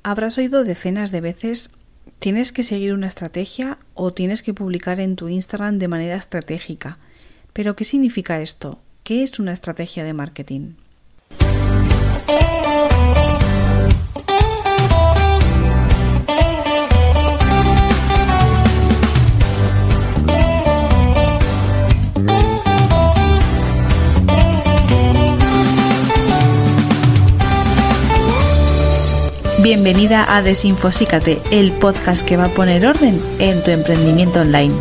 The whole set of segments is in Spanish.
Habrás oído decenas de veces: tienes que seguir una estrategia o tienes que publicar en tu Instagram de manera estratégica. ¿Pero qué significa esto? ¿Qué es una estrategia de marketing? Bienvenida a Desinfosícate, el podcast que va a poner orden en tu emprendimiento online.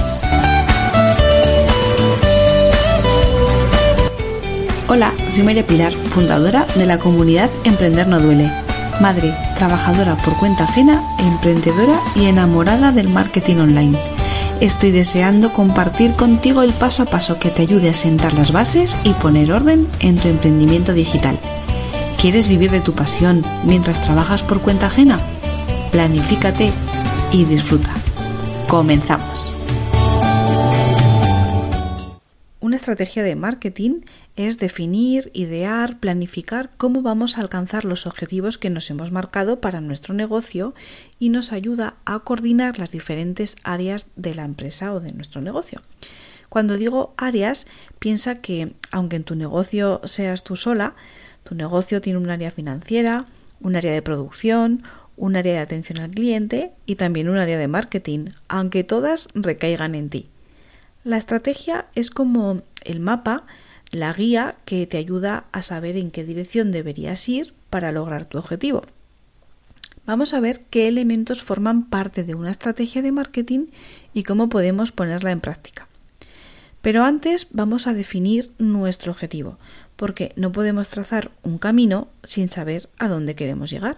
Hola, soy María Pilar, fundadora de la comunidad Emprender no duele. Madre, trabajadora por cuenta ajena, emprendedora y enamorada del marketing online. Estoy deseando compartir contigo el paso a paso que te ayude a sentar las bases y poner orden en tu emprendimiento digital. ¿Quieres vivir de tu pasión mientras trabajas por cuenta ajena? Planifícate y disfruta. ¡Comenzamos! Una estrategia de marketing es definir, idear, planificar cómo vamos a alcanzar los objetivos que nos hemos marcado para nuestro negocio y nos ayuda a coordinar las diferentes áreas de la empresa o de nuestro negocio. Cuando digo áreas, piensa que aunque en tu negocio seas tú sola, tu negocio tiene un área financiera, un área de producción, un área de atención al cliente y también un área de marketing, aunque todas recaigan en ti. La estrategia es como el mapa, la guía que te ayuda a saber en qué dirección deberías ir para lograr tu objetivo. Vamos a ver qué elementos forman parte de una estrategia de marketing y cómo podemos ponerla en práctica. Pero antes vamos a definir nuestro objetivo, porque no podemos trazar un camino sin saber a dónde queremos llegar.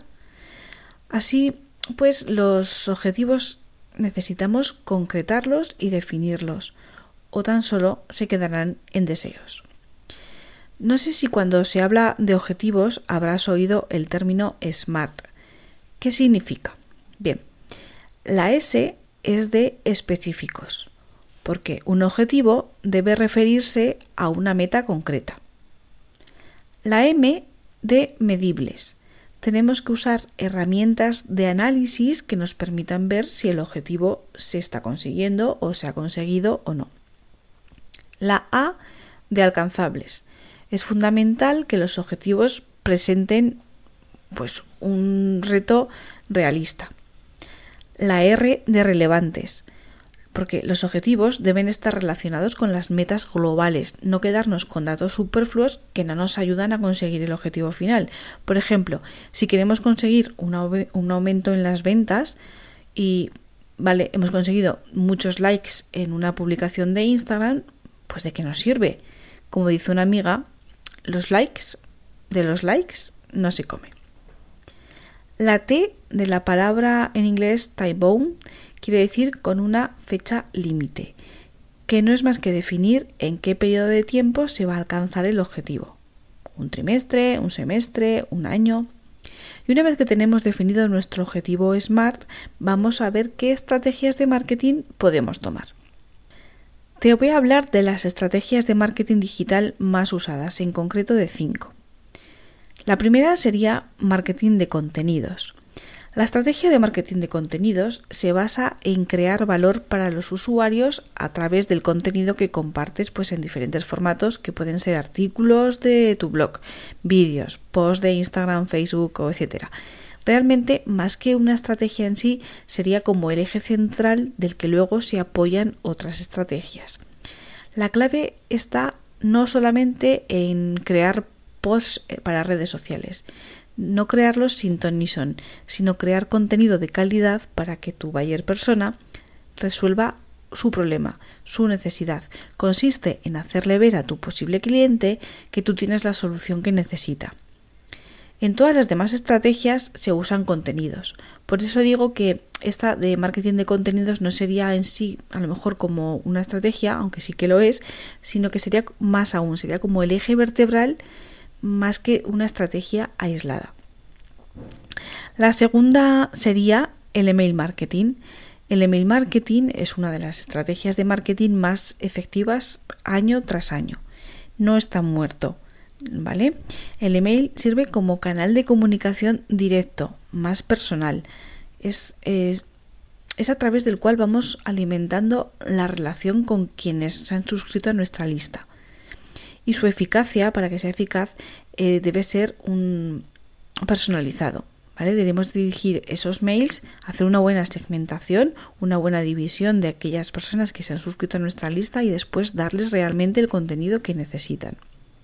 Así pues, los objetivos necesitamos concretarlos y definirlos, o tan solo se quedarán en deseos. No sé si cuando se habla de objetivos habrás oído el término SMART. ¿Qué significa? Bien, la S es de específicos, porque un objetivo debe referirse a una meta concreta. La M de medibles. Tenemos que usar herramientas de análisis que nos permitan ver si el objetivo se está consiguiendo o se ha conseguido o no. La A de alcanzables. Es fundamental que los objetivos presenten un reto realista. La R de relevantes. Porque los objetivos deben estar relacionados con las metas globales, no quedarnos con datos superfluos que no nos ayudan a conseguir el objetivo final. Por ejemplo, si queremos conseguir un aumento en las ventas y hemos conseguido muchos likes en una publicación de Instagram, pues ¿de qué nos sirve? Como dice una amiga, de los likes no se come. La T de la palabra en inglés time bound quiere decir con una fecha límite, que no es más que definir en qué periodo de tiempo se va a alcanzar el objetivo. Un trimestre, un semestre, un año. Y una vez que tenemos definido nuestro objetivo SMART, vamos a ver qué estrategias de marketing podemos tomar. Te voy a hablar de las estrategias de marketing digital más usadas, en concreto de 5. La primera sería marketing de contenidos. La estrategia de marketing de contenidos se basa en crear valor para los usuarios a través del contenido que compartes en diferentes formatos que pueden ser artículos de tu blog, vídeos, posts de Instagram, Facebook, etc. Realmente, más que una estrategia en sí, sería como el eje central del que luego se apoyan otras estrategias. La clave está no solamente en crear posts para redes sociales, no crearlos sin ton ni son, sino crear contenido de calidad para que tu buyer persona resuelva su problema, su necesidad. Consiste en hacerle ver a tu posible cliente que tú tienes la solución que necesita. En todas las demás estrategias se usan contenidos. Por eso digo que esta de marketing de contenidos no sería en sí a lo mejor como una estrategia, aunque sí que lo es, sino que sería más aún, sería como el eje vertebral más que una estrategia aislada. La segunda sería el email marketing. El email marketing es una de las estrategias de marketing más efectivas año tras año. No está muerto, ¿vale? El email sirve como canal de comunicación directo, más personal. Es a través del cual vamos alimentando la relación con quienes se han suscrito a nuestra lista. Y su eficacia, para que sea eficaz, debe ser personalizado, ¿vale? Debemos dirigir esos mails, hacer una buena segmentación, una buena división de aquellas personas que se han suscrito a nuestra lista y después darles realmente el contenido que necesitan.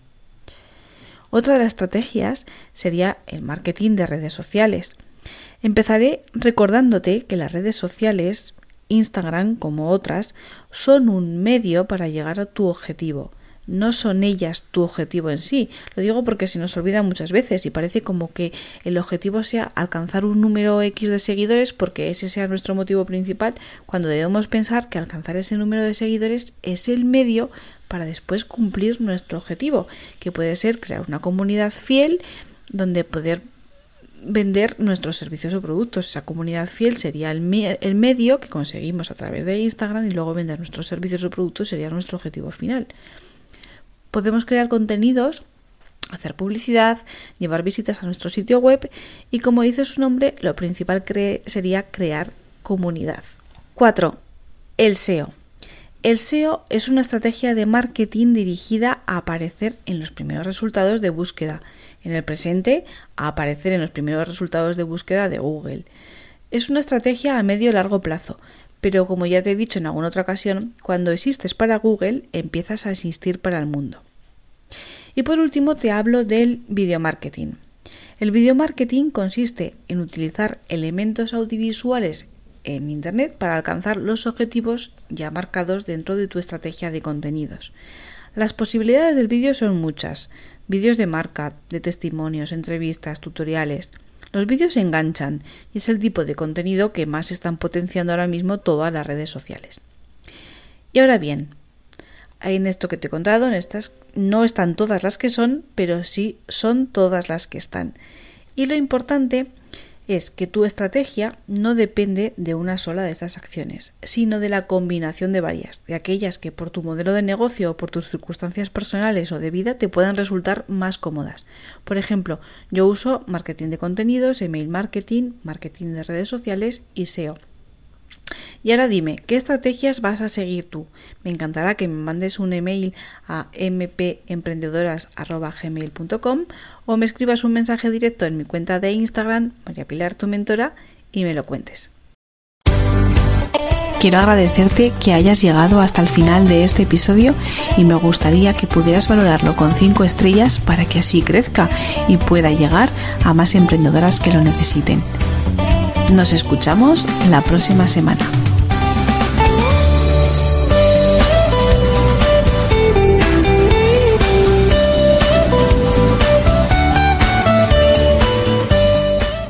Otra de las estrategias sería el marketing de redes sociales. Empezaré recordándote que las redes sociales, Instagram como otras, son un medio para llegar a tu objetivo. No son ellas tu objetivo en sí. Lo digo porque se nos olvida muchas veces y parece como que el objetivo sea alcanzar un número X de seguidores porque ese sea nuestro motivo principal, cuando debemos pensar que alcanzar ese número de seguidores es el medio para después cumplir nuestro objetivo, que puede ser crear una comunidad fiel donde poder vender nuestros servicios o productos. Esa comunidad fiel sería el medio que conseguimos a través de Instagram y luego vender nuestros servicios o productos sería nuestro objetivo final. Podemos crear contenidos, hacer publicidad, llevar visitas a nuestro sitio web y, como dice su nombre, lo principal sería crear comunidad. 4. El SEO. El SEO es una estrategia de marketing dirigida a aparecer en los primeros resultados de búsqueda. En el presente, a aparecer en los primeros resultados de búsqueda de Google. Es una estrategia a medio y largo plazo, pero como ya te he dicho en alguna otra ocasión, cuando existes para Google, empiezas a existir para el mundo. Y por último te hablo del video marketing. El video marketing consiste en utilizar elementos audiovisuales en Internet para alcanzar los objetivos ya marcados dentro de tu estrategia de contenidos. Las posibilidades del vídeo son muchas. Vídeos de marca, de testimonios, entrevistas, tutoriales. Los vídeos enganchan y es el tipo de contenido que más están potenciando ahora mismo todas las redes sociales. Y ahora bien, en esto que te he contado, en estas no están todas las que son, pero sí son todas las que están. Y lo importante es que tu estrategia no depende de una sola de estas acciones, sino de la combinación de varias, de aquellas que por tu modelo de negocio o por tus circunstancias personales o de vida te puedan resultar más cómodas. Por ejemplo, yo uso marketing de contenidos, email marketing, marketing de redes sociales y SEO. Y ahora dime, ¿qué estrategias vas a seguir tú? Me encantará que me mandes un email a mpemprendedoras@gmail.com o me escribas un mensaje directo en mi cuenta de Instagram, María Pilar tu mentora, y me lo cuentes. Quiero agradecerte que hayas llegado hasta el final de este episodio y me gustaría que pudieras valorarlo con 5 estrellas para que así crezca y pueda llegar a más emprendedoras que lo necesiten. Nos escuchamos la próxima semana.